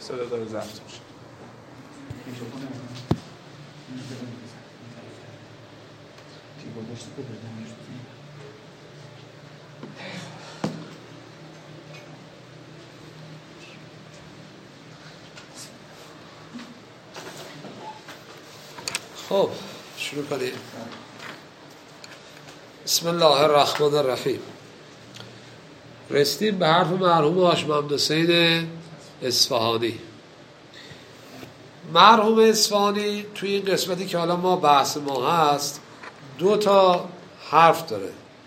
صدا داره ضبط میشه. خب شروع کنیم. بسم الله الرحمن الرحیم. رسیدیم به حرف مرحوم هاشم محمد حسین اصفهانی. مرحوم اصفهانی توی این قسمتی که حالا ما بحث ما هست 2 تا حرف داره.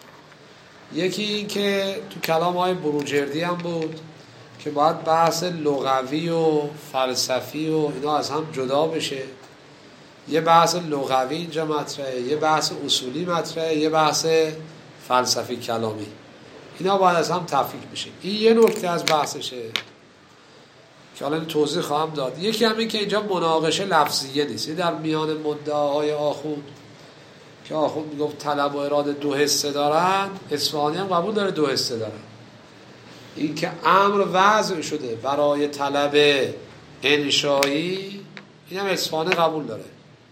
یکی این که تو کلام های بروجردی هم بود که باید بحث لغوی و فلسفی و اینا از هم جدا بشه. یه بحث لغوی اینجا مطرحه، یه بحث اصولی مطرحه، یه بحث فلسفی کلامی. اینا باید از هم تفکیک بشه. این یه نکته از بحثشه که حالا توضیح خواهم داد. یکی همین که اینجا مناقشه لفظیه نیست. در میان مدعاهای آخوند که آخوند میگفت طلب و اراده 2 حصه دارن، اصفهانی هم قبول داره 2 حصه دارن. این که امر وضع شده برای طلب انشایی، این هم اصفهانی قبول داره.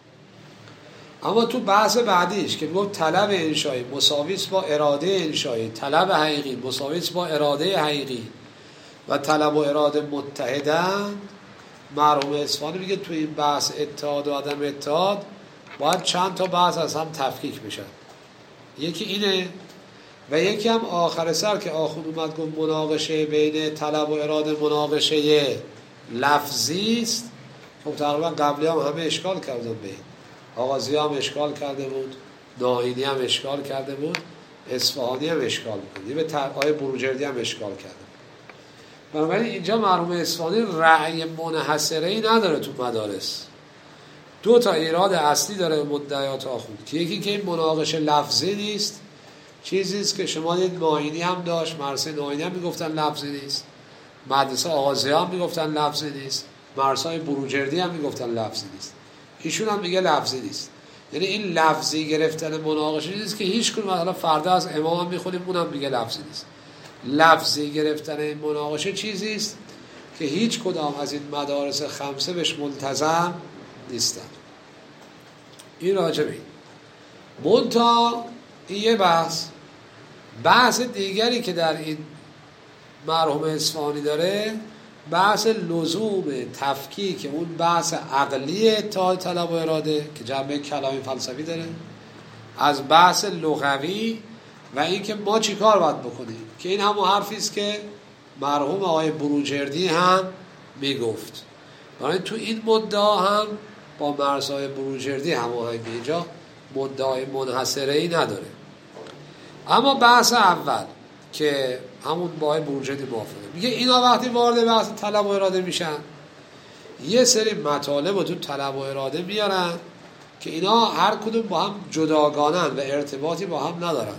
اما تو بحث بعدیش که میگفت طلب انشایی مساویس با اراده انشایی، طلب حقیقی مساویس با اراده حقیقی و طلب و اراده متحدن، مرحوم اصفهانی میگه تو این بحث اتحاد و عدم اتحاد باید چند تا بحث از هم تفکیک بشن. یکی اینه و یکی هم آخر سر که آخوند اومد گفت مناقشه بین طلب و اراده مناقشه لفظی است. خب تقریبا قبلی هم همه اشکال کردن به این. آغازی هم اشکال کرده بود، ناینی هم اشکال کرده بود، اصفهانی هم اشکال کرده، به آیه بروجردی هم اشکال کرده. بنابراین اینجا مرحوم اصفهانی رأی منحصره‌ای نداره تو مدارس. 2 تا ایراد اصلی داره به مدعیات آخوند که یکی که این مناقشه لفظی نیست، چیزی است که شما دید ناینی هم داشت، مدرسه ناینی هم میگفتن لفظی نیست، مدرسه آغازی هم میگفتن لفظی نیست، مدرسه های بروجردی هم میگفتن لفظی نیست. ایشون هم میگه لفظی نیست. یعنی این لفظی گرفتن مناقشه نیست که هیچ کدوم مثلا فردا از امام هم میخونیم اونم میگه لفظی نیست. لفظی گرفتن این مناقشه چیزی است که هیچ کدام از این مدارس 5 بهش ملتزم نیستن. این راجبه منتها این یه بحث دیگری که در این مرحوم اصفهانی داره، بحث لزوم تفکیک اون بحث عقلی اتحاد طلب و اراده که جنبه کلامی فلسفی داره از بحث لغوی و این که ما چی کار باید بکنیم، که این همون حرفی است که مرحوم آقای بروجردی هم میگفت. برای تو این مدعا هم با مرسای بروجردی هماهنگی، اینجا مدعای منحصره‌ای نداره. اما بحث اول که همون با آقای بروجردی موافقه، میگه اینا وقتی وارد بحث طلب و اراده میشن یه سری مطالب رو تو طلب و اراده میارن که اینا هر کدوم با هم جداگانن و ارتباطی با هم ندارن.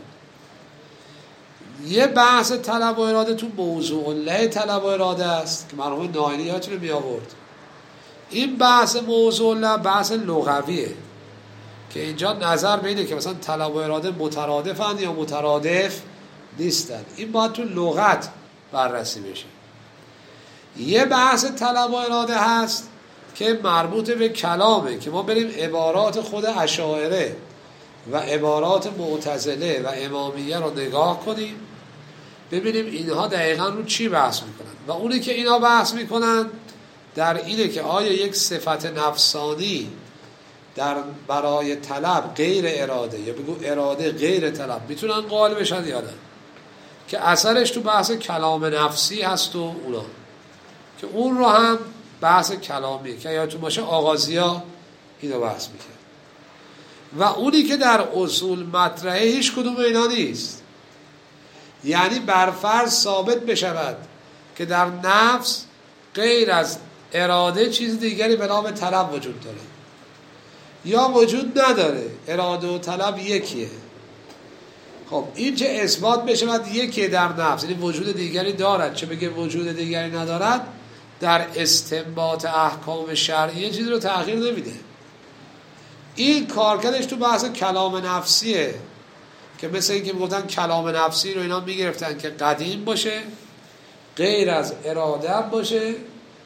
یه بحث طلب و اراده تو موضوع الله طلب و اراده است که مرحوم ناینی یادتونه می آورد. این بحث موضوع الله بحث لغویه که اینجا نظر بینه که مثلا طلب و اراده مترادفن یا مترادف نیستن. این باید تو لغت بررسی بشه. یه بحث طلب و اراده هست که مربوط به کلامه که ما بریم عبارات خود اشاعره و عبارات معتزله و امامیه رو نگاه کنیم، ببینیم اینها دقیقا رو چی بحث میکنن. و اونی که اینا بحث میکنن در اینه که آیا یک صفت نفسانی در برای طلب غیر اراده یا بگو اراده غیر طلب میتونن قائل بشن یا نه، که اثرش تو بحث کلام نفسی هست و اونا که اون رو هم بحث کلامیه که یادتون باشه آغازیا اینو بحث میکنن. و اونی که در اصول مطرحه هیچ کدوم اینا نیست. یعنی برفرض ثابت بشود که در نفس غیر از اراده چیز دیگری به نام طلب وجود داره یا وجود نداره، اراده و طلب یکیه. خب این چه اثبات بشود یکیه در نفس، یعنی وجود دیگری دارد، چه بگه وجود دیگری ندارد، در استنباط احکام شرعیه چیزی رو تغییر نمیده. این کارکردش تو بحث کلام نفسیه که مثل این که میگفتن کلام نفسی رو اینا میگرفتن که قدیم باشه، غیر از اراده باشه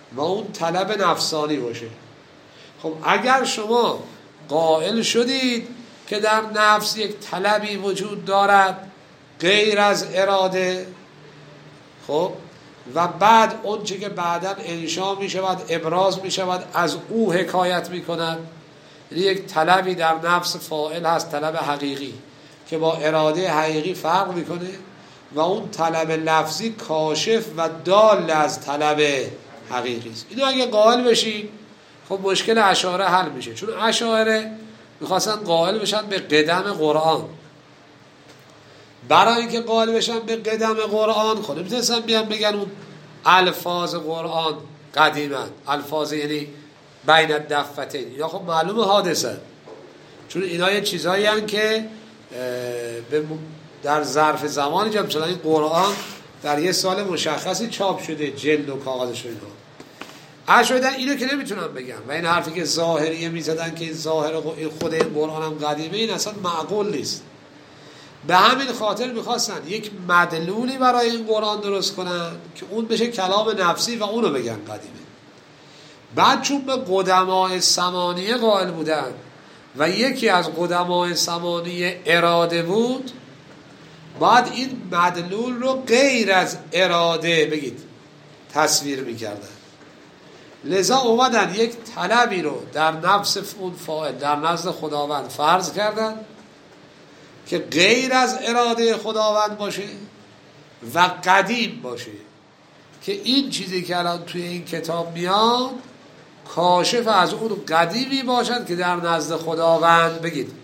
و اون طلب نفسانی باشه. خب اگر شما قائل شدید که در نفس یک طلبی وجود دارد غیر از اراده، خب و بعد اون چه که بعداً انشا می شود، ابراز می شود، از او حکایت می کند، یعنی یک طلبی در نفس فاعل هست، طلب حقیقی که با اراده حقیقی فرق می کنه، و اون طلب لفظی کاشف و دال از طلب حقیقی است. اینو اگه قائل بشین خب مشکل اشاعره حل میشه، چون اشاعره میخواستن قائل بشن به قدم قرآن. برای اینکه قائل بشن به قدم قرآن خب نمیتونستن بیان بگن اون الفاظ قرآن قدیمن، الفاظ یعنی بین الدفتین، یا خب معلوم حادثه، چون اینا یه چیزایی هستن که در ظرف زمانی که مثلا این قرآن در یه سال مشخصی چاپ شده، جلد و کاغذش و اینا، اشاعره اینو که نمیتونن بگن، و این حرفی که ظاهریه میزدن که ظاهر خود این قرآن هم قدیمه، این اصلا معقول نیست. به همین خاطر میخواستن یک مدلولی برای این قرآن درست کنن که اون بشه کلام نفسی و اونو بگن قدیمه. بعد چون به قدماء ثمانیه قائل بودن و یکی از قدماء ثمانیه اراده بود، بعد این مدلول رو غیر از اراده بگید تصویر میکردن. لذا اومدن یک طلبی رو در نفس اون فاعل در نزد خداوند فرض کردن که غیر از اراده خداوند باشه و قدیم باشه، که این چیزی که الان توی این کتاب میاد کاشف از اون قدیمی باشد که در نزد خداوند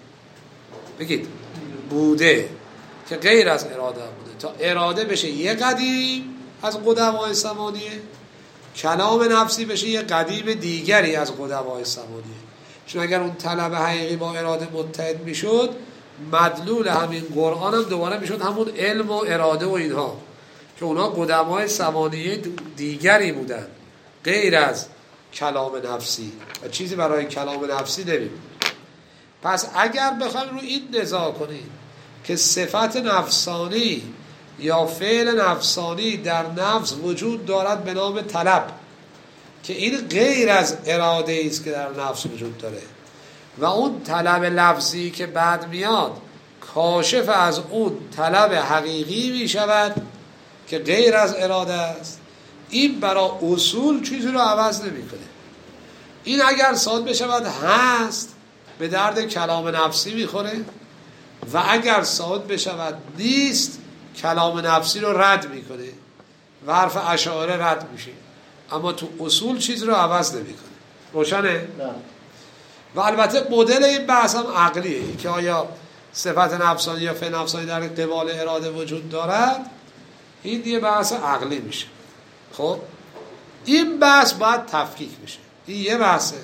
بگید بوده، که غیر از اراده بوده، تا اراده بشه یه قدیم از قدماء ثمانیه، کلام نفسی بشه یه قدیم دیگری از قدماء ثمانیه. چون اگر اون طلب حقیقی با اراده متحد میشد، مدلول همین قرآن هم دوباره میشد همون علم و اراده و اینها، که اونا قدماء ثمانیه دیگری بودن غیر از کلام نفسی، و چیزی برای کلام نفسی نمیبود. پس اگر بخوایم رو این نزاع کنیم که صفت نفسانی یا فعل نفسانی در نفس وجود دارد به نام طلب، که این غیر از اراده است که در نفس وجود داره، و اون طلب لفظی که بعد میاد کاشف از اون طلب حقیقی می شود که غیر از اراده است، این برای اصول چیزی رو عوض نمی کنه. این اگر ثابت بشود هست به درد کلام نفسی میخوره، و اگر ثابت بشود نیست کلام نفسی رو رد میکنه و حرف اشاعره رد میشه، اما تو اصول چیز رو عوض نمیکنه. روشنه؟ نه. و البته مدل این بحث هم عقلیه، این که آیا صفت نفسانی یا فعل نفسانی در قبال اراده وجود دارد، این یه بحث عقلی میشه. خب این بحث باید تفکیک بشه. این یه بحثه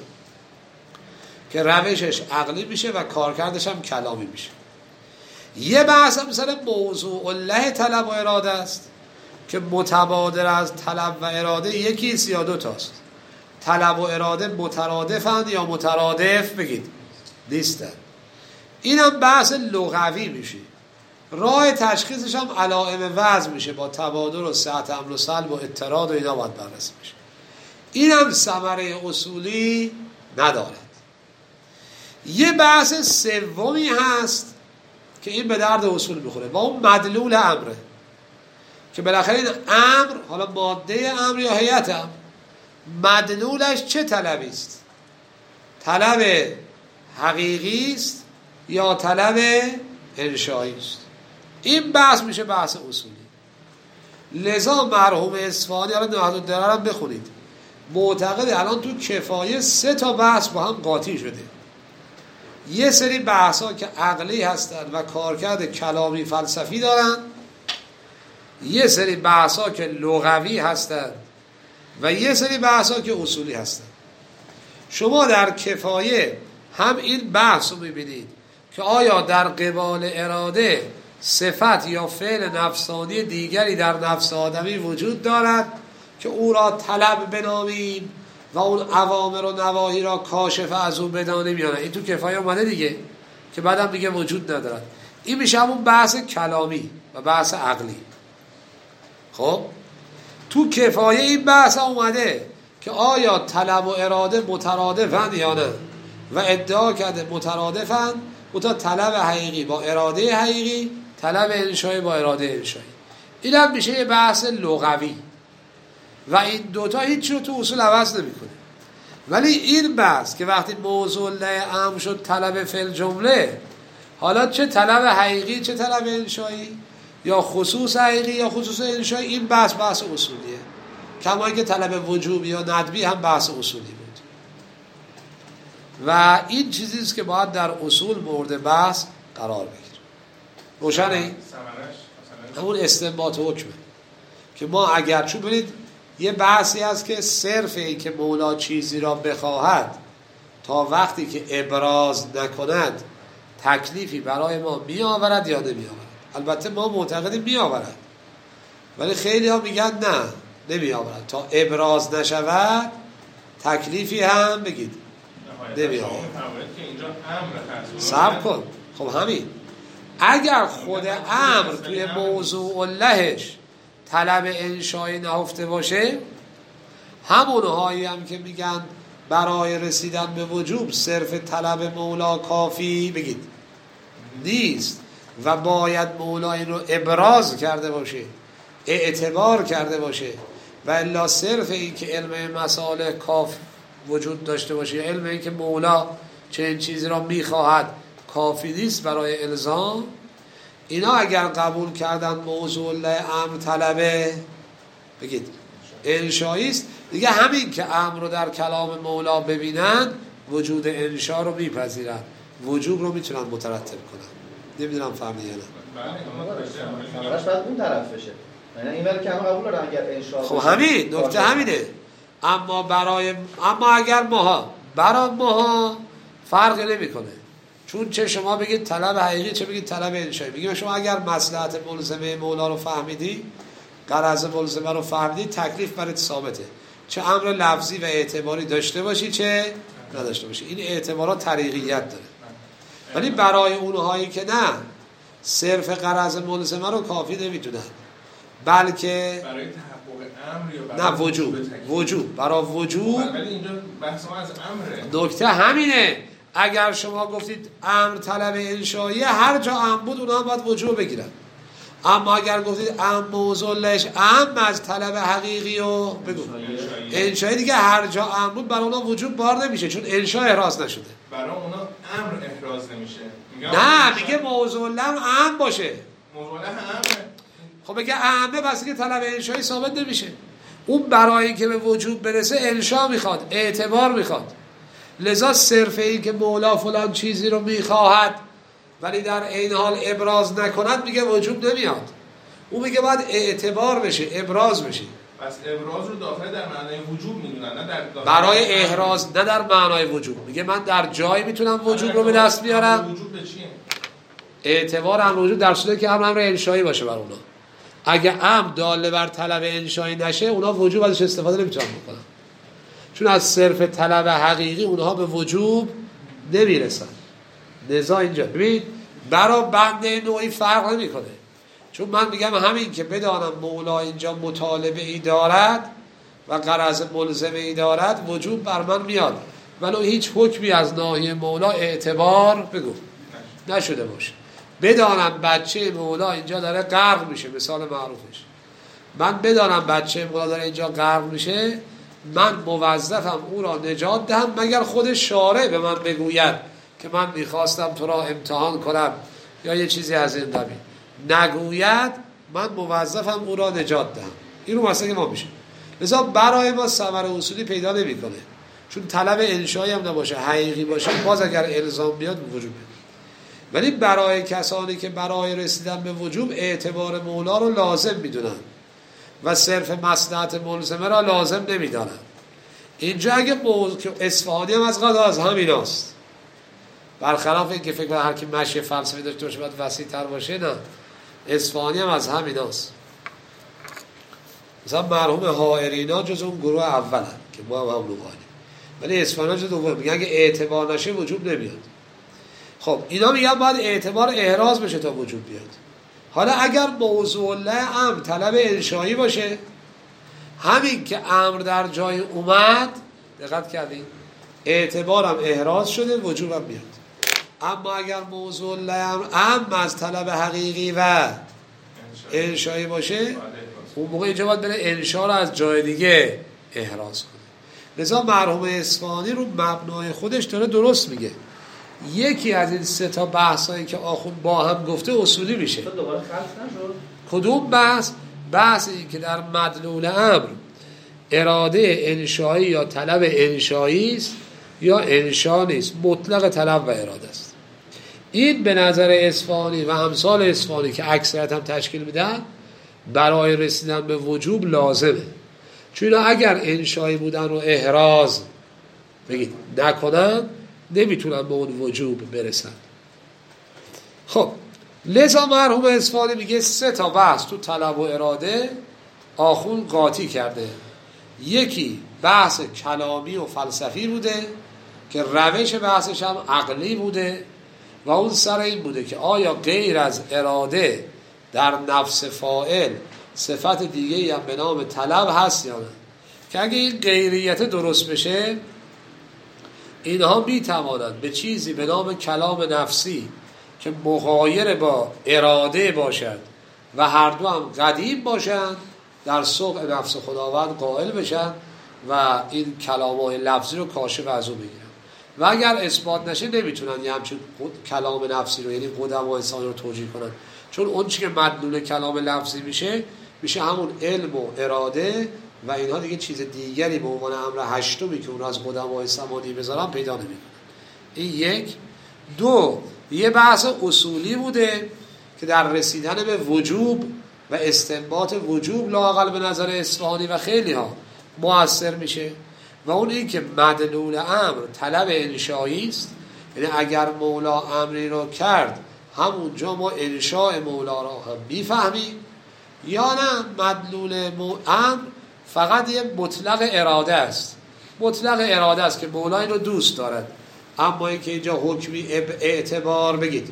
که روشش عقلی میشه و کارکردش هم کلامی میشه. یه بحث هم مثلا موضوع الله طلب و اراده است که متبادر از طلب و اراده یکیست یا دوتاست. طلب و اراده مترادفند یا مترادف نیستن. این هم بحث لغوی میشه. راه تشخیصش هم علائم وضع میشه، با تبادر و صحت امر و سلب و اضطراد و اینا باید بررسی میشه. این هم ثمره اصولی ندارد. یه بحث سومی هست که این به درد اصول میخوره و اون مدلول امره، که بالاخره این امر، حالا ماده امر یا هیئت امر، مدلولش چه طلبی است؟ طلب حقیقی است یا طلب انشایی است؟ این بحث میشه بحث اصولی. لذا مرحوم اصفهانی، حالا نهاد الدرر هم بخونید، معتقد الان تو کفایه 3 تا بحث با هم قاطی شده. یه سری بحث ها که عقلی هستند و کارکرد کلامی فلسفی دارن، یه سری بحث ها که لغوی هستند و یه سری بحث ها که اصولی هستند. شما در کفایه هم این بحث رو میبینید که آیا در قبال اراده صفت یا فعل نفسانی دیگری در نفس آدمی وجود دارد که او را طلب بنامیم و اون اوامر و نواهی را کاشف از اون بدانیم یا نه. این تو کفایه اومده دیگه، که بعدم دیگه وجود ندارد. این میشه همون بحث کلامی و بحث عقلی. خب تو کفایه این بحث اومده که آیا طلب و اراده مترادفن یا نه، و ادعا کرده مترادفن، تا طلب حقیقی با اراده حقیقی، طلب انشایی با اراده انشایی. این هم میشه یه بحث لغوی و این دوتا هیچ رو تو اصول عوض نمیکنه. ولی این بحث که وقتی موضوع امر شد طلب فعل جمله، حالا چه طلب حقیقی چه طلب انشایی، یا خصوص حقیقی یا خصوص انشایی، این بحث اصولیه. کما که طلب وجوبی یا ندبی هم بحث اصولی بود و این چیزیست که باید در اصول مورد بحث قرار بگیره. روشنه؟ همون استنباط حکمه که ما اگر چون ببینید یه بحثی هست که صرف این که مولا چیزی را بخواهد تا وقتی که ابراز نکند تکلیفی برای ما می آورد یا نمی آورد. البته ما معتقدیم می آورد، ولی خیلی ها میگن نه نمی آورد، تا ابراز نشود تکلیفی هم بگید نمی آورد. صبر کن. خب همین اگر خود امر توی موضوع لهش طلب انشایی نهفته باشه، همونهایی هم که میگن برای رسیدن به وجوب صرف طلب مولا کافی بگید نیست و باید مولا این رو ابراز کرده باشه، اعتبار کرده باشه، و الا صرف این که علم مسائل کاف وجود داشته باشه یا علم این که مولا چنین چیزی را میخواهد کافی نیست برای الزام، اینا اگر قبول کردن موضوع امر طلبه بگید انشایی است دیگه، همین که امر رو در کلام مولا ببینن وجود انشا رو میپذیرن، وجوب رو میتونن مترتب کنن. نمیدونم فهمیدی یا نه؟ ثمرش باید اون طرف بشه، یعنی این ولی که همه قبول دارن اگر انشا خب همین نکته همینه. اما اگر برای ماها فرق نمیکنه، چون چه شما بگید طلب حقیقی چه بگید طلب انشایی. بگیم شما اگر مصلحت ملزمه مولا رو فهمیدی، غرض ملزمه رو فهمیدی، تکلیف برات ثابته، چه امر لفظی و اعتباری داشته باشی چه نداشته باشی. این اعتبارات طریقیت داره. ولی برای اونهایی که نه صرف غرض ملزمه رو کافی نمیدونن، بلکه برای تحقق امر یا برای وجوب برای وجوب. ولی اینجا بحث ما از امره. نکته همینه. اگر شما گفتید امر طلب انشایی، هر جا امر بود اونها باید وجوب بگیرن. اما اگر گفتید امر موضوع لش امر از طلب حقیقی و بگو انشایی، دیگه هر جا امر بود برای اونها وجوب بار نمیشه، چون انشا احراز نشده. برای اونا امر احراز نمیشه. نه میگه موضوع لم امر باشه. موضوع لم امره. خب بگه امر بس که طلب انشایی ثابت نمیشه. اون برای اینکه به وجوب برسه انشا میخواد، اعتبار میخواد. لذا صرف این که مولا فلان چیزی رو میخواهد ولی در این حال ابراز نکند میگه وجوب نمیاد. اون میگه باید اعتبار بشه، ابراز بشه. پس ابراز رو داخل در معنای وجوب میدونن، نه در برای احراز، نه در معنای وجوب. میگه من در جایی میتونم وجوب رو به دست بیارم. وجوب به چیه؟ اعتبار امر وجوب در صورتی که امر انشایی باشه بر اونا. اگه امر داله بر طلب انشایی نشه، اونا وجوب ازش استفاده نمیتونن بکنن، چون از صرف طلب حقیقی اونها به وجوب نمیرسن. لذا اینجا ببین برای بنده نوعی فرق نمیکنه، چون من میگم همین که بدانم مولا اینجا مطالبه ای دارد و غرض ملزمه ای دارد وجوب بر من میاد، ولو هیچ حکمی از ناحیه مولا اعتبار بگو نشده باشه. بدانم بچه مولا اینجا داره غرق میشه، مثال معروفش، من بدانم بچه مولا داره اینجا غرق میشه، من موظفم او را نجات دهم، مگر خود شارع به من بگوید که من میخواستم تو را امتحان کنم یا یه چیزی از این قبیل. نگوید من موظفم او را نجات دهم. این رو مسئله ما میشه. لذا برای ما ثمر اصولی پیدا نمیکنه، چون طلب انشایی هم نباشه، حقیقی باشه، باز اگر الزام بیاد وجوب. ولی برای کسانی که برای رسیدن به وجوب اعتبار مولا رو لازم میدونن و صرف مصلحت ملزمه را لازم نمیدانن، اینجا اگه که اصفهانی هم از قضا از همین هست، برخلاف این که فکر کنه هر کی مشی فلسفی داشته باشه باید وسیع تر باشه، نه، اصفهانی هم از همین هست. مثلا مرحوم حائرینا جز اون گروه اول هست که ما هم نوعانیم، ولی اصفهانی جز دوم. میگن اگه اعتبار نشه وجوب نمیاد. خب اینا میگن باید اعتبار احراز بشه تا وجوب بیاد. حالا اگر موضوع لعم طلب انشایی باشه، همین که امر در جای اومد، دقت کردین، اعتبارم احراز شده، وجوبم میاد. اما اگر موضوع امر از طلب حقیقی و انشایی باشه، اون موقع اینجا باید بره انشا رو از جای دیگه احراز کنه. لذا مرحوم اصفهانی رو مبنای خودش داره درست میگه. یکی از این سه تا بحثایی که آخوند با هم گفته اصولی میشه. دوباره خلط نشد. کدوم بحث؟ بحث این که در مدلول امر اراده انشایی یا طلب انشایی است یا انشا نیست، مطلق طلب و اراده است. این به نظر اصفهانی و همسال اصفهانی که اکثریت هم تشکیل میدن برای رسیدن به وجوب لازمه. چون اگر انشایی بودن رو احراز بگید نکنن نمیتونن به اون وجوب برسن. خب لذا مرحوم اصفهانی میگه سه تا بحث تو طلب و اراده آخوند قاطی کرده. یکی بحث کلامی و فلسفی بوده که روش بحثش هم عقلی بوده و اون سر این بوده که آیا غیر از اراده در نفس فاعل صفت دیگه هم به نام طلب هست یا نه، که اگه این غیریت درست بشه اینها میتوانند به چیزی به نام کلام نفسی که مغایر با اراده باشد و هر دو هم قدیم باشند در سوق نفس خداوند قائل بشن و این کلام‌های لفظی رو کاشف از او بگیرن. و اگر اثبات نشه نمیتونن یه همچین کلام نفسی رو، یعنی قدم و انسان رو توجیه کنن، چون اون چی که مدلول کلام لفظی میشه همون علم و اراده و اینها دیگه چیز دیگری به عنوان امر هشتمی که اون رو از قدمای سمانی بذارن پیدا نمیکنن. این یک. دو، یه بحث اصولی بوده که در رسیدن به وجوب و استنباط وجوب لااقل به نظر اصفهانی و خیلی ها مؤثر میشه و اون این که مدلول امر طلب انشایی است، یعنی اگر مولا امری رو کرد همونجا ما انشاء مولا را هم میفهمیم، یا نه مدلول امر فقط یه مطلق اراده است. مطلق اراده است که مولا این رو دوست دارد، اما اینکه اینجا حکمی اعتبار بگید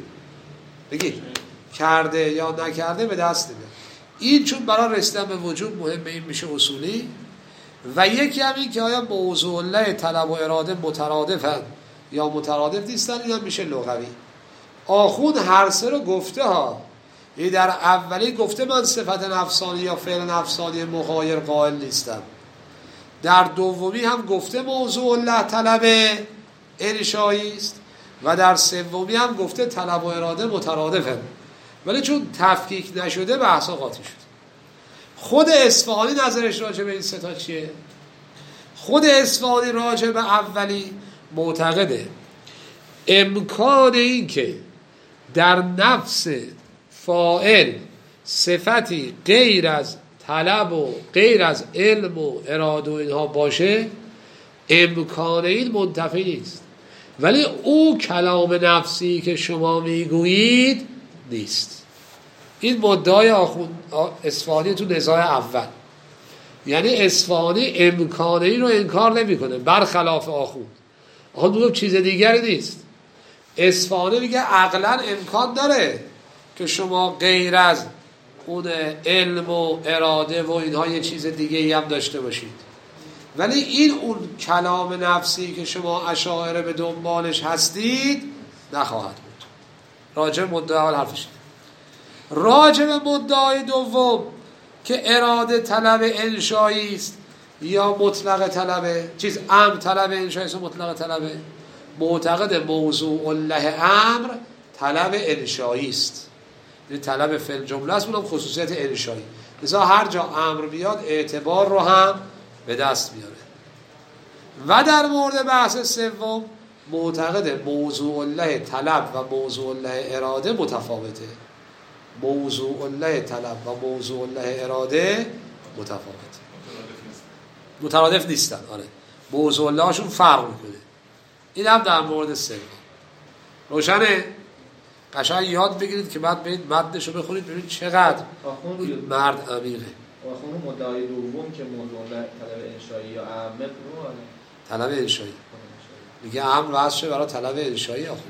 کرده یا نکرده به دست نمیاد. این چون برای رسیدن به وجود مهمه، این میشه اصولی. و یکی هم این که آیا موضوع الله طلب و اراده مترادفن یا مترادف نیستن، این هم میشه لغوی. آخوند هر سه رو گفته ها. این در اولی گفته من صفت نفسانی یا فعل نفسانی مغایر قائل نیستم. در دومی هم گفته موضوع الله طلب انشایی است و در سومی هم گفته طلب و اراده مترادفن. ولی چون تفکیک نشده بحثا قاطی شد. خود اصفهانی نظرش راجع به این سه تا چیه؟ خود اصفهانی راجع به اولی معتقده امکان این که در نفس فاعل صفتی غیر از طلب و غیر از علم و اراده و اینها باشه، امکان این منتفی نیست، ولی او کلام نفسی که شما میگویید نیست. این مدعای اصفهانی تو نزاع اول. یعنی اصفهانی امکانی رو انکار نمیکنه، برخلاف آخوند میگه چیز دیگری نیست. اصفهانی میگه عقلا امکان داره که شما غیر از اون علم و اراده و اینها یه چیز دیگه هم داشته باشید، ولی این اون کلام نفسی که شما اشاعره به دنبالش هستید نخواهد بود. راجع مدعای حرفش. راجع به مدعای دوم که اراده طلب انشایی است یا مطلق طلبه، امر طلب انشایی است و مطلق طلبه، معتقد موضوع الله امر طلب انشایی است، یعنی طلب فعل جمله است، اونم خصوصیت انشایی. لذا هر جا امر بیاد اعتبار رو هم به دست میاره. و در مورد بحث سوم معتقد موضوع الله طلب و موضوع الله اراده متفاوته. موضوع الله طلب و موضوع الله اراده مترادف نیستن. آره، موضوع الله هاشون فرق میکنه. این هم در مورد سوم. روشنه؟ قشنگ یاد بگیرید که بعد برید متنشو بخونید ببینید چقدر مرد عمیقه. آخوند مدعای دوم که موضوع الله طلب انشایی یا امر رو طلب انشایی میگه امر واسه شه برای طلب انشایی آخوند.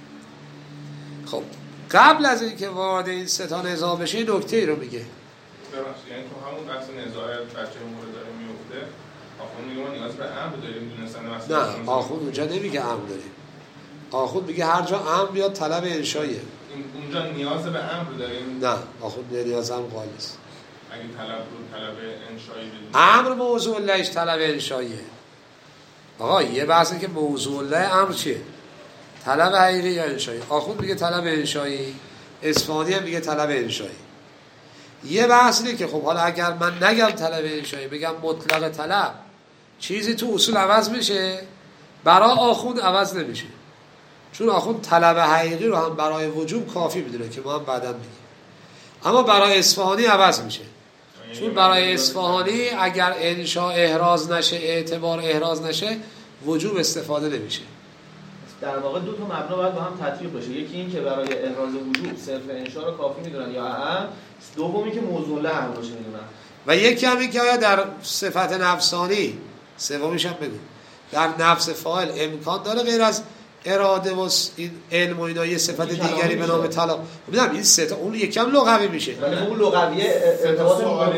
خب قبل از اینکه وارد این سه تا نظام بشه نکته ای رو میگه. ببخشید یعنی تو همون بحث نزاع بچه مورد داره میفته آخوند میگه ما نیاز به امر داریم دونستن مسئله. نه آخوند اونجا نمیگه امر داریم، آخوند میگه هر جا امر بیاد طلب انشاییه. اونجا نیاز به امر داریم؟ نه آخوند نیاز امر قائل نیست. اگه طلب انشایی بدیم امر موضوع لهش طلب انشاییه. آقا یه بحثه که موضوع له امر چیه؟ طلب حقیقی یا انشایی؟ آخوند میگه طلب انشایی، اصفهانی هم میگه طلب انشایی. یه بحث اینه که خب حالا اگر من نگم طلب انشایی بگم مطلق طلب، چیزی تو اصول عوض میشه، برای آخوند عوض نمیشه، چون آخوند طلب حقیقی رو هم برای وجوب کافی میدونه که ما هم بعدا میگیم، اما برای اصفهانی عوض میشه، چون برای اصفهانی اگر انشا احراز نشه، اعتبار احراز نشه، وجوب استفاده نمیشه. در واقع دو تا مبنا باید با هم تطبیق بشه، یکی این که برای احراز وجوب صرف انشا رو کافی میدونن یا اهم، دومی که موضوع له هم باشه میدونن، و یکی هم این که آیا در صفت نفسانی، سومیش هم بگو، در نفس فاعل امکان داره غیر از اراده و این علم و اینا یه صفت دیگری به نام طلب. ببینم این سه تا اون یکم لغوی میشه، ولی اون لغویه ارتباط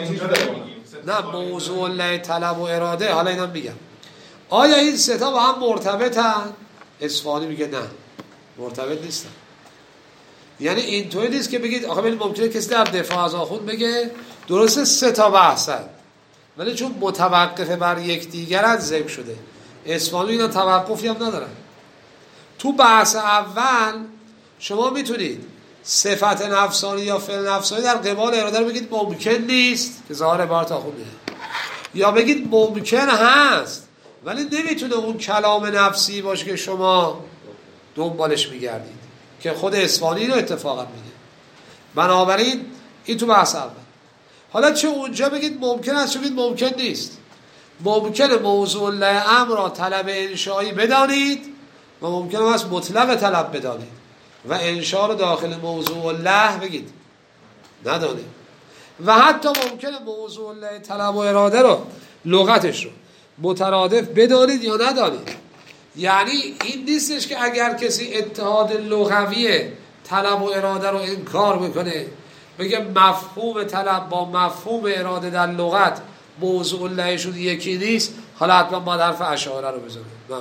نه موضوع له طلب و اراده. حالا اینا میگم آیا این سه تا با هم مرتبطن؟ اصفهانی میگه نه مرتبط نیستن. یعنی اینطوری نیست که بگید آخه ممکنه کسی در دفاع از آخوند بگه درسته سه تا بحثن ولی چون متوقف بر یکدیگر ذکر شده. اصفهانی اینا توقفی هم ندارن. تو بحث اول شما میتونید صفت نفسانی یا فعل نفسانی در قبال اراده رو بگید ممکن نیست که ظاهر عبارت آخونده، یا بگید ممکن هست ولی نمیتونه اون کلام نفسی باشه که شما دنبالش میگردید، که خود اصفهانی رو اتفاقا میگه. بنابراین این تو بحث اول. حالا چه اونجا بگید ممکن است چه بگید ممکن نیست، ممکن موضوع له امر را طلب انشایی بدانید و ممکن است مطلق طلب بدانید و انشا رو داخل موضوع له بگید ندانید، و حتی ممکن موضوع له طلب و اراده رو لغتش رو مترادف بدانید یا ندانید. یعنی این نیستش که اگر کسی اتحاد لغوی طلب و اراده رو انکار بکنه بگه مفهوم طلب با مفهوم اراده در لغت موضوع لهشون یکی نیست، حالا حتما باید حرف اشاعره رو بزنه. نه،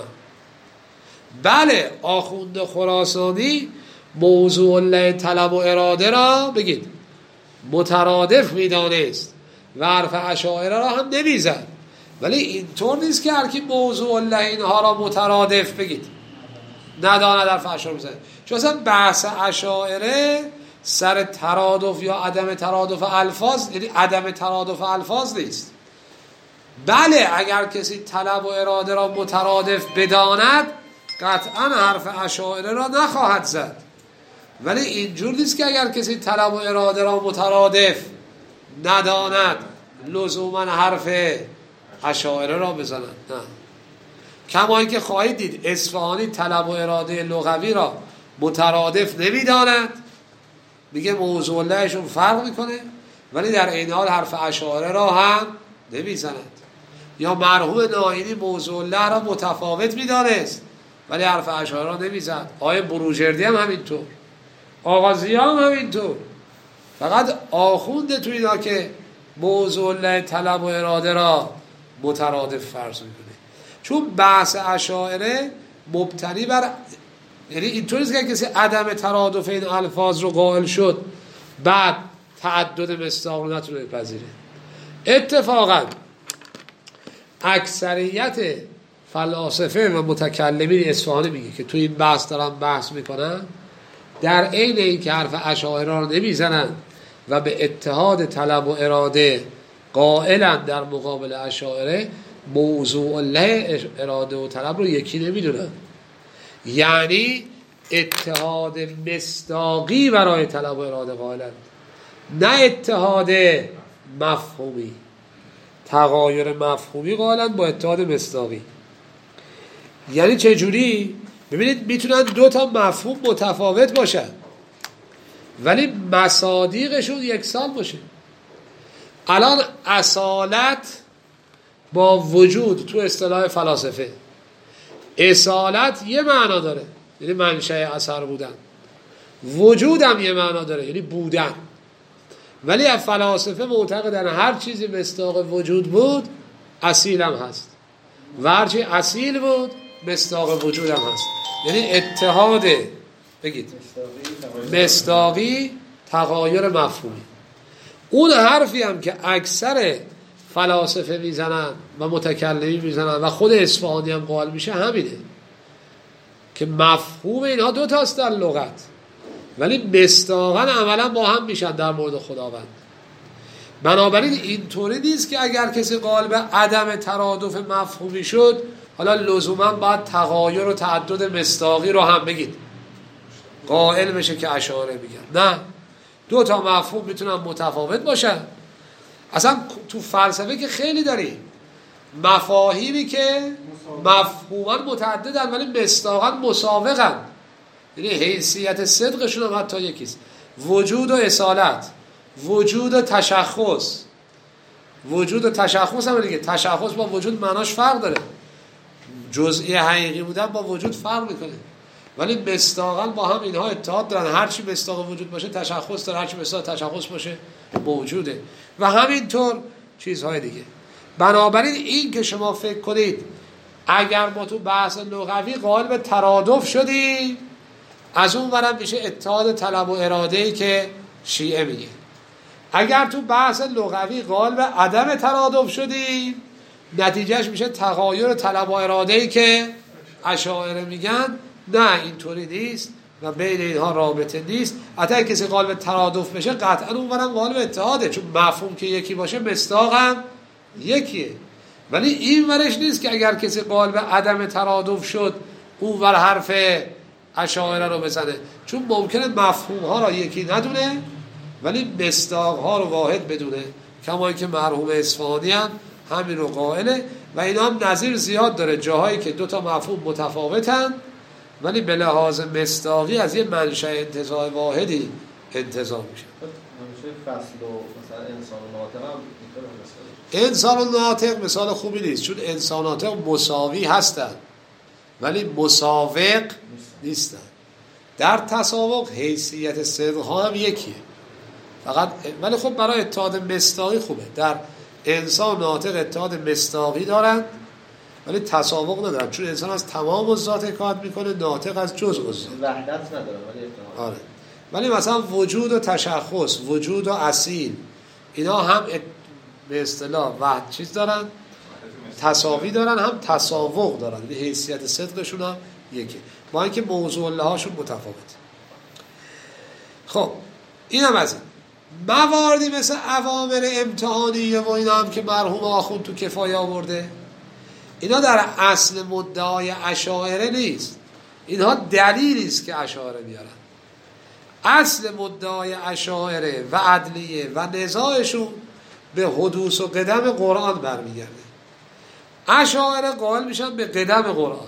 بله آخوند خراسانی موضوع له طلب و اراده را بگید مترادف میدانست و حرف اشاعره را هم نمیزد، ولی اینطور نیست که هر کی موضوع له اینها را مترادف بگید نداند حرف اشاعره بزنه. چون اصلا بحث اشاعره سر ترادف یا عدم ترادف الفاظ، یعنی عدم ترادف الفاظ نیست. بله اگر کسی طلب و اراده را مترادف بداند قطعا حرف اشاعره را نخواهد زد، ولی اینجور نیست که اگر کسی طلب و اراده را مترادف نداند لزوما حرف اشاعره را بزنند. نه، کما اینکه خواهید دید اصفهانی طلب و اراده لغوی را مترادف نمیداند، میگه موضوع لهشون فرق میکنه ولی در این حال حرف اشاعره را هم نمیزند. یا مرحوم ناینی موضوع له را متفاوت میدانست ولی حرف اشاعره را نمیزد. آیه بروجردی هم همینطور، آغازی هم همینطور. فقط آخونده تو اینا که موضوع له طلب و اراده را مترادف فرض میکنه، چون بحث اشاعره مبتنی بر، یعنی اینطوریست که کسی عدم ترادف این الفاظ رو قائل شد بعد تعدد مصداق رو نتونه بپذیره. اتفاقا اکثریت فلاسفه و متکلمین اصفهانی میگه که توی این بحث دارن بحث میکنن در عین این که حرف اشاعره رو نمیزنن و به اتحاد طلب و اراده قائلن در مقابل اشاعره، موضوع له اراده و طلب رو یکی نمیدونن. یعنی اتحاد مصداقی برای طلب و اراده قائلن، نه اتحاد مفهومی. تغایر مفهومی قائلن با اتحاد مصداقی. یعنی چه جوری؟ ببینید میتونن دو تا مفهوم متفاوت باشن ولی مصادیقشون یکسان باشه. الان اصالت با وجود تو اصطلاح فلاسفه، اصالت یه معنا داره یعنی منشأ اثر بودن، وجود هم یه معنا داره یعنی بودن. ولی فلاسفه معتقدن هر چیزی مصداق وجود بود اصیل هم هست و هر چی اصیل بود مصداق وجود هم هست. یعنی اتحاد بگید مصداقی تغایر مفهومی. اون حرفی هم که اکثر فلاسفه میزنن و متکلمی میزنن و خود اصفهانی هم قائل میشه همینه که مفهوم اینها دو تاست در لغت ولی مصداقاً عملا با هم میشن در مورد خداوند. بنابراین اینطوری نیست که اگر کسی قائل به عدم ترادف مفهومی شد حالا لزوما باید تغایر و تعدد مصداقی رو هم بگید قائل بشه که اشاعره میگن. نه، دو تا مفهوم میتونن متفاوت باشن. اصلا تو فلسفه که خیلی داری مفاهیمی که مفهوما متعددن ولی مصداقا مساوقن، یعنی حیثیت صدقشون هم حتی یکیست. وجود و اصالت، وجود و تشخص. وجود و تشخص هم دیگه، تشخص با وجود معناش فرق داره، جزئی حقیقی بودن با وجود فرق میکنه ولی مصداقا با هم اینها اتحاد دارن. هرچی مصداق وجود باشه تشخص داره، هرچی مصداق تشخص باشه موجوده و همینطور چیزهای دیگه. بنابراین این که شما فکر کنید اگر ما تو بحث لغوی قائل به ترادف شدیم از اون ورم میشه اتحاد طلب و اراده‌ای که شیعه میگه. اگر تو بحث لغوی قائل به عدم ترادف شدیم نتیجهش میشه تغایر طلب و اراده‌ای که اشاعره میگن. نه، اینطوری نیست و بین اینها رابطه نیست. حتی کسی قائل به ترادف بشه قطعا اون ورم قائل به اتحاده، چون مفهوم که یکی باشه مصداق هم یکیه. ولی این ورش نیست که اگر کسی قائل به عدم ترادف شد اون ور حرف اشاعره رو بزنه، چون ممکنه مفهوم ها را یکی ندونه ولی مصداق ها رو واحد بدونه، کما که مرحوم اصفهانی هم همین رو قائله و اینا هم نظیر زیاد داره جاهایی که دو تا مفهوم متفاوتن ولی به لحاظ مصداقی از یه منشأ انتزاع واحدی انتزاع میشه. همیشه فصل و مثلا انسان و ناطق هم اینطور انسان و ناطق مثال خوبی نیست، چون انسان و ناطق مساوی هستن ولی مساوق نیستن. در تساوق حیثیت صدق ها هم یکیه فقط، ولی خب برای اتحاد مصداقی خوبه. در انسان و ناطق اتحاد مصداقی دارن ولی تساوق ندارن، چون انسان از تمام الذات حکایت میکنه، ناطق از جزء الذات. وحدت نداره ولی اتحاد. آره. ولی مثلا وجود و تشخص، وجود و اصیل، اینا هم به اصطلاح وحد چیز دارن، تساوی دارن، هم تساوق دارن، یعنی حیثیت صدقشون هم یکی، با اینکه موضوع لهاشون متفاوت. خب این هم از این مواردی مثل اوامر امتحانیه و اینا هم که مرحوم آخوند تو کفایه آورده، اینا در اصل مدعای اشاعره نیست، اینها دلیلی است که اشاعره میارن. اصل مدعای اشاعره و عدلیه و نزاعشون به حدوث و قدم قرآن برمیگرده. اشاعره قائل میشن به قدم قرآن،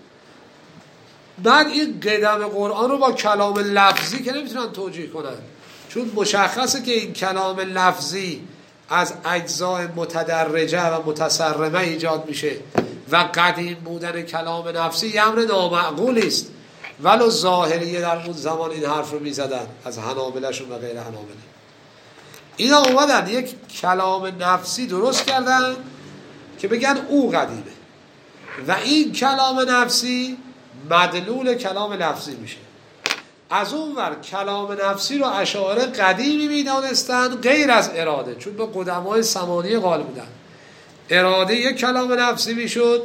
بعد این قدم قرآن رو با کلام لفظی که نمیتونن توجیه کنن، چون مشخصه که این کلام لفظی از اجزاء متدرجه و متصرمه ایجاد میشه و قدیم بودن کلام نفسی یه امر نامعقولی است. ولو ظاهریه در اون زمان این حرف رو میزدن از حنابله‌شون و غیر حنابله. اینا اومدن یک کلام نفسی درست کردن که بگن او قدیمه و این کلام نفسی مدلول کلام لفظی میشه. از اون ور کلام نفسی رو اشاعره قدیمی میدانستن غیر از اراده، چون به قدمای ثمانیه قائل بودن. اراده یک کلام نفسی میشد،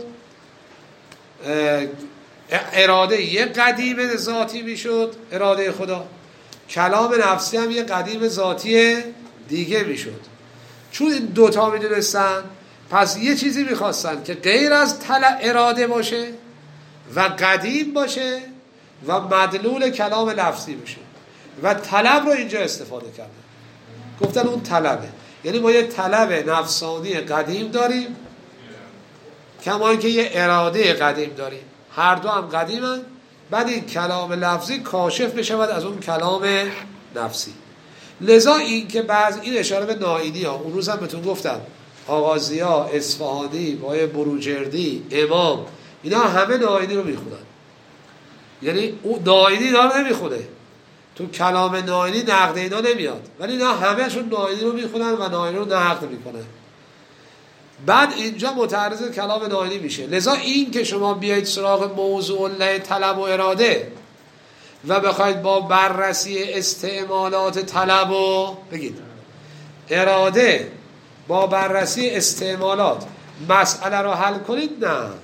اراده یک قدیم ذاتی میشد، اراده خدا. کلام نفسی هم یک قدیم ذاتی دیگه میشد. چون این دوتا میدونستن پس یه چیزی میخواستن که غیر از اراده باشه و قدیم باشه و مدلول کلام لفظی بشه و طلب رو اینجا استفاده کردن. گفتن اون طلبه، یعنی ما یه طلب نفسانی قدیم داریم کما اینکه یه اراده قدیم داریم، هر دو هم قدیمن، بعد این کلام لفظی کاشف بشود از اون کلام نفسی. لذا این که بعض این اشاره به نائینی ها، اون روز هم بهتون گفتم آغازی ها، اصفهانی، بای بروجردی، امام، اینا همه نائینی رو میخونن. یعنی اون نائینی اینا رو نمیخونه، تو کلام ناینی نقد اینا نمیاد، ولی اینا همهشون ناینی رو میخونن و ناینی رو نقد میکنن. بعد اینجا متعرض کلام ناینی میشه. لذا این که شما بیایید سراغ موضوع الله طلب و اراده و بخواید با بررسی استعمالات طلب و بگید اراده با بررسی استعمالات مسئله رو حل کنید،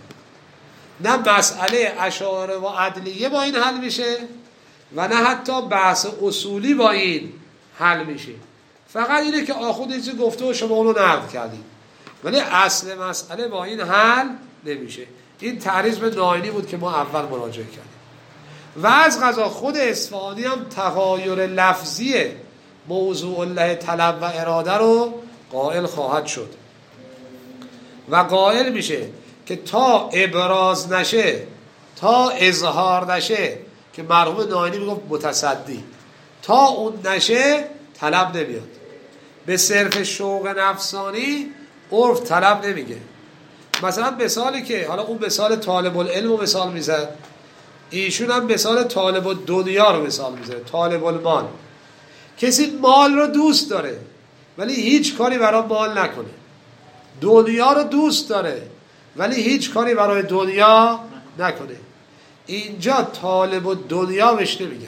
نه مسئله اشاعره و عدلیه با این حل میشه و نه حتی بحث اصولی با این حل میشه. فقط اینه که آخوند اینجا گفته و شما اونو نقد کردید، ولی اصل مسئله با این حل نمیشه. این تعریض به ناینی بود که ما اول مراجعه کردیم. و از قضا خود اصفهانی هم تغایر لفظی موضوع الله طلب و اراده رو قائل خواهد شد و قائل میشه که تا ابراز نشه، تا اظهار نشه، که مرحوم ناینی میگفت متصدی، تا اون نشه طلب نمیاد. به صرف شوق نفسانی عرف طلب نمیگه. مثلا مثالی که حالا اون مثال طالب العلم رو مثال میزد، ایشون هم مثال طالب الدنیا رو مثال میزنه، طالب المال. کسی مال رو دوست داره ولی هیچ کاری برای مال نکنه، دنیا رو دوست داره ولی هیچ کاری برای دنیا نکنه، اینجا طالب الدنیا بهش نمیگن.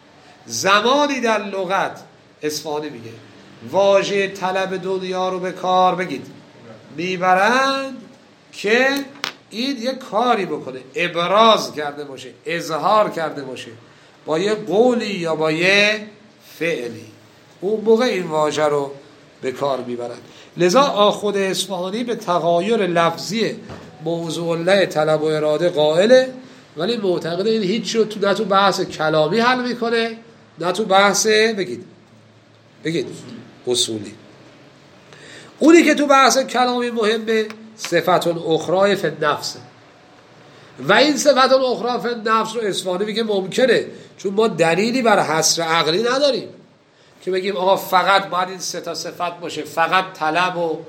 زمانی در لغت اصفهانی میگه واژه طلب دنیا رو به کار بگید میبرند که این یه کاری بکنه، ابراز کرده باشه، اظهار کرده باشه با یه قولی یا با یه فعلی، اون موقع این واژه رو به کار میبرند. لذا آخوند اصفهانی به تغایر لفظی موضوع الله طلب و اراده قائله، ولی معتقد این هیچ رو نه تو بحث کلامی حل میکنه نه تو بحث بگید اصولی. اونی که تو بحث کلامی مهمه صفت اخرى فی النفس، و این صفت اخرى فی النفس رو اصفهانی میگه ممکنه، چون ما دلیلی بر حصر عقلی نداریم که بگیم آقا فقط باید این سه تا صفت باشه، فقط طلب و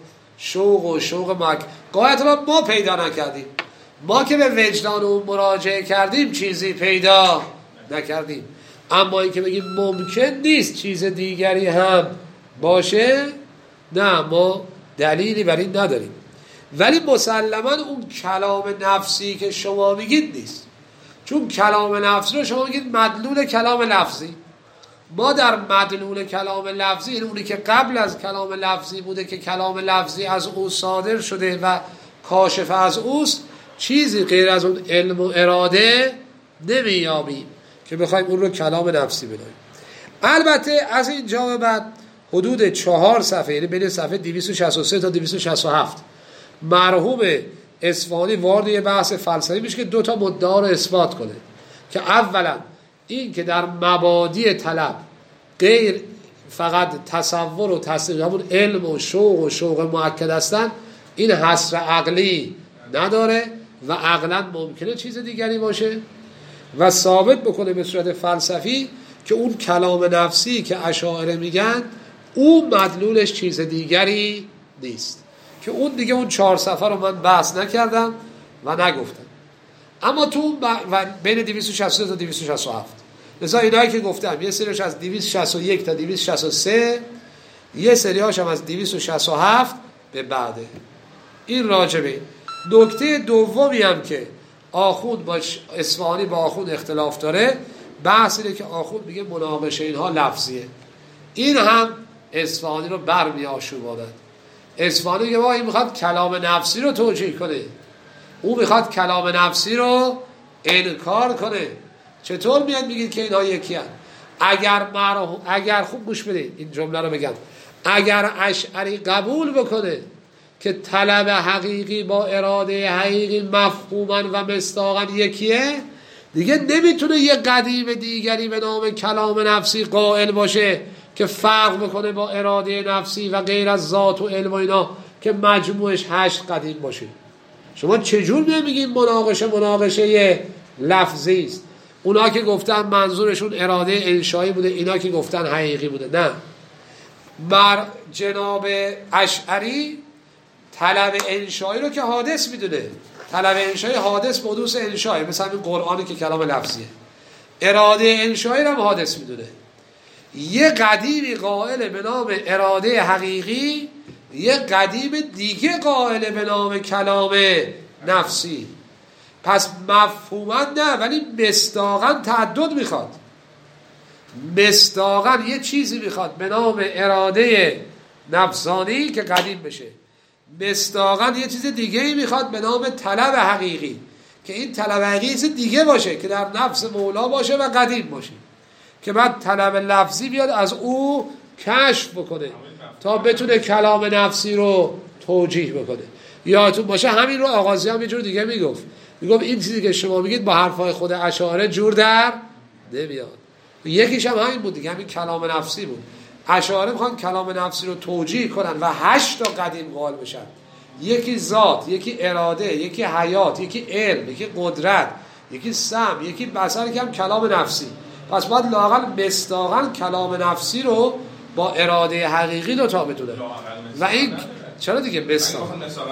شوق مک. قایت را ما پیدا نکردیم، ما که به وجدان اون مراجعه کردیم چیزی پیدا نکردیم. اما این که بگیم ممکن نیست چیز دیگری هم باشه، نه، ما دلیلی بر این نداریم. ولی مسلما اون کلام نفسی که شما میگید نیست، چون کلام نفسی رو شما میگید مدلول کلام لفظی. ما در مدلول کلام لفظی، این اونی که قبل از کلام لفظی بوده که کلام لفظی از او صادر شده و کاشف از اوست، چیزی غیر از اون علم و اراده نمیابیم که بخوایم اون رو کلام نفسی بدانیم. البته از اینجا به بعد حدود 4 صفحه، یعنی بین صفحه 263 تا 267 مرحوم اصفهانی وارد یه بحث فلسفی میشه که 2 تا مدعا رو اثبات کنه، که اولا این که در مبادی طلب غیر فقط تصور و تصدیق، همون علم و شوق مؤکد هستن، این حصر عقلی نداره و عقلا ممکنه چیز دیگری باشه، و ثابت بکنه به صورت فلسفی که اون کلام نفسی که اشاعره میگن اون مدلولش چیز دیگری نیست، که اون دیگه اون 4 صفحه رو من بحث نکردم و نگفتم. اما تو بین 263 تا 267 لذا اینایی که گفتم یه سریش از 261 تا 263، یه سریاش هم از 267 به بعده. این راجبه. نکته دومی هم که آخوند با اصفهانی با آخوند اختلاف داره، بحث اینه که آخوند میگه مناقشه اینها لفظیه. این هم اصفهانی رو برمی آشوباند. اصفهانی میگه این میخواد کلام نفسی رو توجیه کنه، او میخواد کلام نفسی رو انکار کنه. چطور میاد میگید که اینها یکی هست؟ اگر خوب گوش بدید این جمله رو بگم، اگر اشعری قبول بکنه که طلب حقیقی با اراده حقیقی مفهوما و مصداقا یکیه، دیگه نمیتونه یه قدیم دیگری به نام کلام نفسی قائل باشه که فرق بکنه با اراده نفسی و غیر از ذات و علم و اینا که مجموعش 8 قدیم باشه. شما چجور میگین مناقشه لفظی است؟ اونا که گفتن منظورشون اراده انشایی بوده، اینا که گفتن حقیقی بوده. نه، جناب اشعری طلب انشایی رو که حادث میدونه، طلب انشایی حادث حدوث انشایی، مثلا این قرآنی که کلام لفظیه. اراده انشایی رو هم حادث میدونه. یه قدیمی قائل به نام اراده حقیقی، یه قدیم دیگه قائل به نام کلام نفسی. پس مفهوما نه، ولی مصداقا تعدد میخواد. مصداقا یه چیزی میخواد به نام اراده نفسانی که قدیم بشه، مصداقا یه چیز دیگه میخواد به نام طلب حقیقی که این طلب حقیقی چیز دیگه باشه که در نفس مولا باشه و قدیم باشه، که بعد طلب لفظی بیاد از او کشف بکنه تا بتونه کلام نفسی رو توجیه بکنه. یادتون باشه همین رو آغازی هم یه جور دیگه میگفت این چیزی که شما میگید با حرفای خود اشاعره جور در نمیاد. یکیش هم همین بود دیگه، همین کلام نفسی بود. اشاعره میخوان کلام نفسی رو توجیه کنن و 8 تا قدیم قائل بشن، یکی ذات، یکی اراده، یکی حیات، یکی علم، یکی قدرت، یکی سمع، یکی بصر، یکی هم کلام نفسی. پس باید لااقل مصداقاً کلام نفسی رو با اراده حقیقی دوتا بدونه. و این چرا دیگه مصداقاً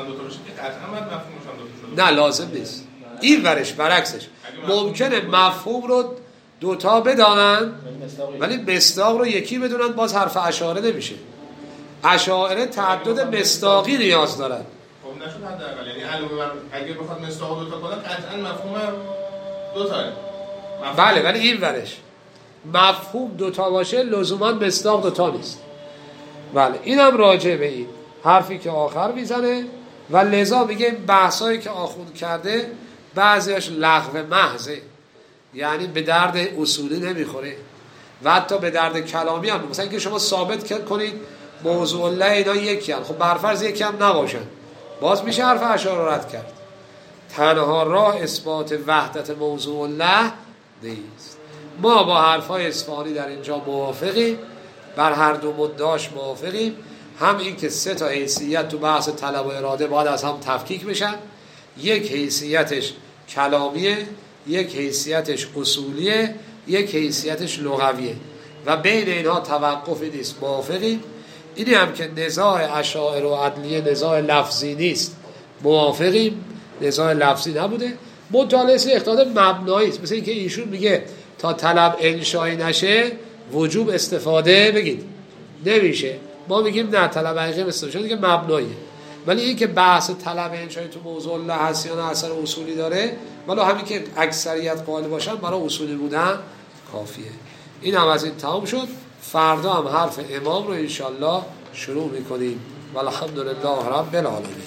نه لازم نیست. این ورش برعکسش ممکنه مفهوم رو دوتا بدانن ولی مصداق رو یکی بدونن، باز حرف اشاعره نمیشه. اشاعره تعدد مصداقی نیاز دارن. خب نشد حداقل، یعنی علاوه بر اگه بخواد مصداق دوتا کنه قطعا مفهوم دوتاه. بله، ولی این ورش مفهوم دوتا باشه لزوما مصداق دوتا نیست. بله، اینم راجع به این حرفی که آخر میزنه و لذا میگه بحثایی که آخوند کرده بعضیش لغو محضه، یعنی به درد اصولی نمیخوره و حتی به درد کلامی هم. مثلا اینکه شما ثابت کنید موضوع الله اینا یکی هم، خب برفرض یکی هم نباشن، باز میشه حرف اشاعره رد کرد. تنها راه اثبات وحدت موضوع الله نیست. ما با حرفای اصفهانی در اینجا موافقیم، بر هر دو مدعاش موافقیم. هم این که 3 تا حیثیت تو بحث طلب و اراده باید از هم تفکیک بشن، یک حیثیتش کلامیه، یک حیثیتش اصولیه، یک حیثیتش لغویه و بین اینها توقفی نیست، موافقیم. اینی هم که نزاع اشاعره و عدلیه نزاع لفظی نیست، موافقیم، نزاع لفظی نبوده، مطالعه اختلاف مبنایی است. مثل اینکه ایشون میگه تا طلب انشایی نشه وجوب استفاده بگید نمیشه، ما میگیم نه، طلب حقیقی استفاده دیگه مبناییه. ولی این که بحث طلب انشایی تو موضوع الله هست یا نه اثر اصولی داره، ولی همین که اکثریت قائل باشن برای اصولی بودن کافیه. این هم از این تمام شد. فردا هم حرف امام رو انشالله شروع میکنیم. والحمدلله رب العالمین.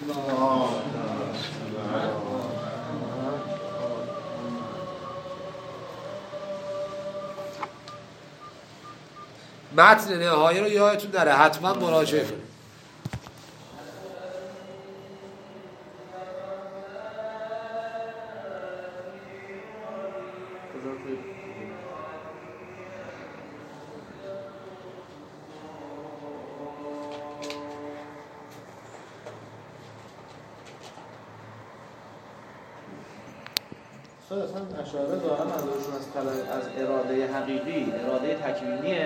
متن نهایی رو یادتون نره حتما مراجعه کنید. اصلا اشاعره دارن منظورشون از اراده حقیقی، اراده تکوینیه.